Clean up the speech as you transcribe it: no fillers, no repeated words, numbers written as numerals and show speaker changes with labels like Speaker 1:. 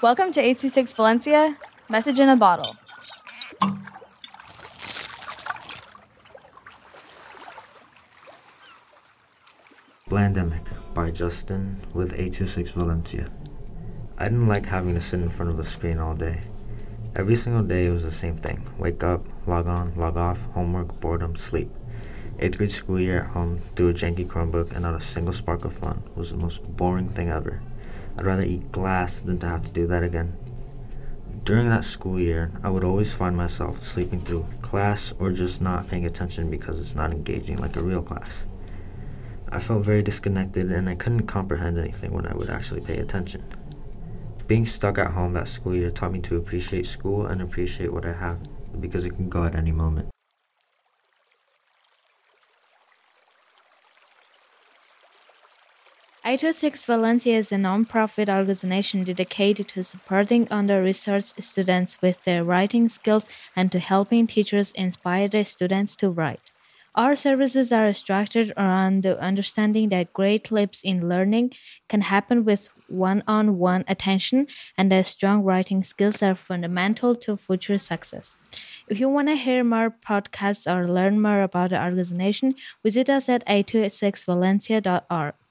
Speaker 1: Welcome to 826 Valencia, message in a bottle.
Speaker 2: Blandemic by Justin with 826 Valencia. I didn't like having to sit in front of a screen all day. Every single day it was the same thing. Wake up, log on, log off, homework, boredom, sleep. 8th grade school year at home through a janky Chromebook and not a single spark of fun was the most boring thing ever. I'd rather eat glass than to have to do that again. During that school year, I would always find myself sleeping through class or just not paying attention because it's not engaging like a real class. I felt very disconnected and I couldn't comprehend anything when I would actually pay attention. Being stuck at home that school year taught me to appreciate school and appreciate what I have because it can go at any moment.
Speaker 3: I26 Valencia is a non-profit organization dedicated to supporting under-researched students with their writing skills and to helping teachers inspire their students to write. Our services are structured around the understanding that great leaps in learning can happen with one-on-one attention and that strong writing skills are fundamental to future success. If you want to hear more podcasts or learn more about the organization, visit us at a26valencia.org.